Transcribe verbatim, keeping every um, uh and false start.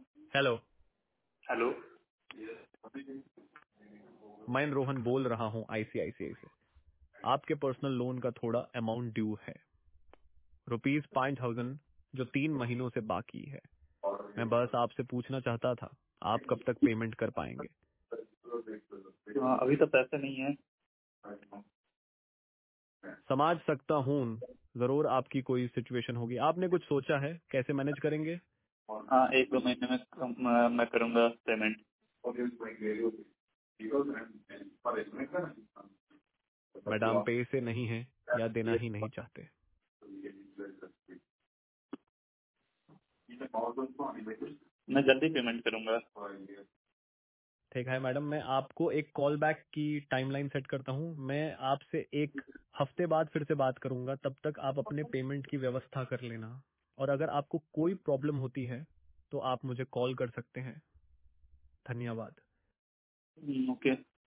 Hello, hello. मैं रोहन बोल रहा हूँ आईसीआईसीआई से। आपके पर्सनल लोन का थोड़ा अमाउंट ड्यू है, रुपीज पाँच थाउजेंड, जो तीन महीनों से बाकी है। मैं बस आपसे पूछना चाहता था, आप कब तक पेमेंट कर पाएंगे? हाँ, अभी तो पैसे नहीं है। समझ सकता हूँ, जरूर आपकी कोई सिचुएशन होगी। आपने कुछ सोचा है कैसे मैनेज करेंगे? हाँ, एक दो महीने में कम- मैं करूंगा पेमेंट। मैडम पैसे नहीं है या देना ही नहीं चाहते? मैं जल्दी पेमेंट करूंगा। ठीक है मैडम, मैं आपको एक कॉल बैक की टाइमलाइन सेट करता हूँ। मैं आपसे एक हफ्ते बाद फिर से बात करूंगा। तब तक आप अपने पेमेंट की व्यवस्था कर लेना, और अगर आपको कोई प्रॉब्लम होती है तो आप मुझे कॉल कर सकते हैं। धन्यवाद। Hmm, okay.